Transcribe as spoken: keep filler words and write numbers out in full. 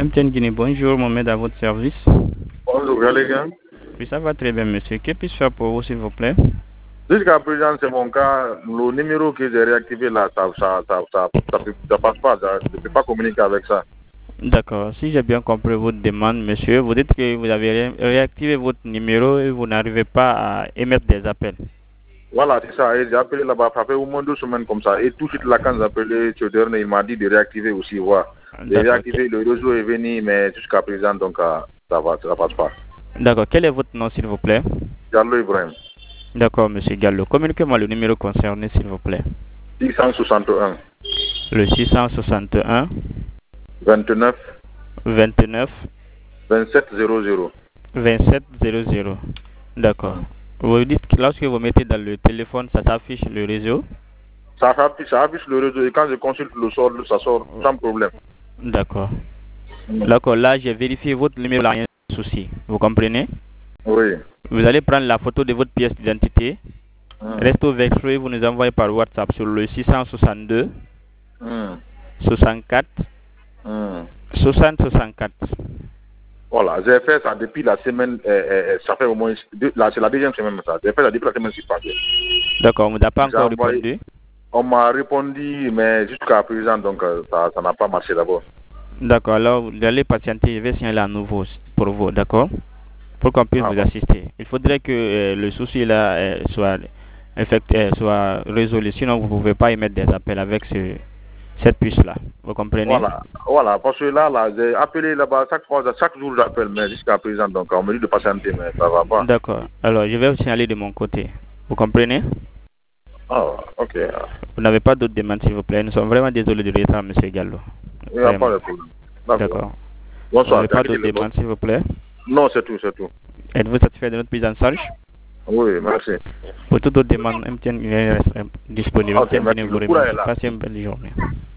M T N Guinée, bonjour, Mohamed à votre service. Bonjour, les gars. Oui, ça va très bien, monsieur. Que puis-je faire pour vous, s'il vous plaît? Jusqu'à présent, c'est mon cas. Le numéro que j'ai réactivé là, ça ça, ça, ça, ça, ça passe pas. Ça, je ne peux pas communiquer avec ça. D'accord. Si j'ai bien compris votre demande, monsieur, vous dites que vous avez ré réactivé votre numéro et vous n'arrivez pas à émettre des appels. Voilà, c'est ça. Et j'ai appelé là-bas, ça fait au moins deux semaines comme ça. Et tout de suite là, quand j'ai appelé Théodore, il m'a dit de réactiver aussi. Voilà. J'ai réactivé, le réseau est venu, mais jusqu'à présent, donc, euh, ça va, ça passe pas. D'accord. Quel est votre nom, s'il vous plaît? Gallo Ibrahim. D'accord, monsieur Gallo. Communiquez-moi le numéro concerné, s'il vous plaît. six cent soixante et un. Le six cent soixante et un. vingt-neuf. vingt-neuf. vingt-sept zéro zéro. vingt-sept zéro zéro. D'accord. Vous dites que lorsque vous mettez dans le téléphone, ça s'affiche le réseau? Ça affiche, ça affiche le réseau et quand je consulte le sort, ça sort sans problème. D'accord. D'accord, là j'ai vérifié votre numéro, là, il y a un souci. Vous comprenez? Oui. Vous allez prendre la photo de votre pièce d'identité. Hum. Recto verso et vous nous envoyez par WhatsApp sur le six cent soixante-deux. Hum. soixante-quatre. Hum. soixante soixante-quatre. Voilà, j'ai fait ça depuis la semaine, euh, euh, ça fait au moins, deux, là, c'est la deuxième semaine ça. J'ai fait ça depuis la semaine passée. D'accord, on ne vous a pas encore envoyé, répondu? On m'a répondu, mais jusqu'à présent, donc euh, ça n'a pas marché d'abord. D'accord, alors vous allez patienter, je vais signaler à nouveau pour vous, d'accord? Pour qu'on puisse Ah, vous bon. assister. Il faudrait que euh, le souci là euh, soit, effectué, soit résolu, sinon vous ne pouvez pas émettre des appels avec ce, cette puce-là. Vous comprenez? Voilà, voilà, parce que là, là j'ai appelé là-bas chaque fois, chaque jour j'appelle, mais jusqu'à présent, donc on me dit de patienter, mais ça va pas. D'accord, alors je vais vous signaler de mon côté. Vous comprenez? Ah, ok. Vous n'avez pas d'autres demandes, s'il vous plaît. Nous sommes vraiment désolés de retard, monsieur Gallo. Il n'y a pas de problème. D'accord. Bonsoir. Vous n'avez pas d'autres demandes, s'il vous plaît? Non, c'est tout, c'est tout. Êtes-vous satisfait de notre prise en charge? Oui, merci. Pour toutes autres demandes, M T N est disponible. Ok, M T N merci. vous remercie. Passez une belle journée.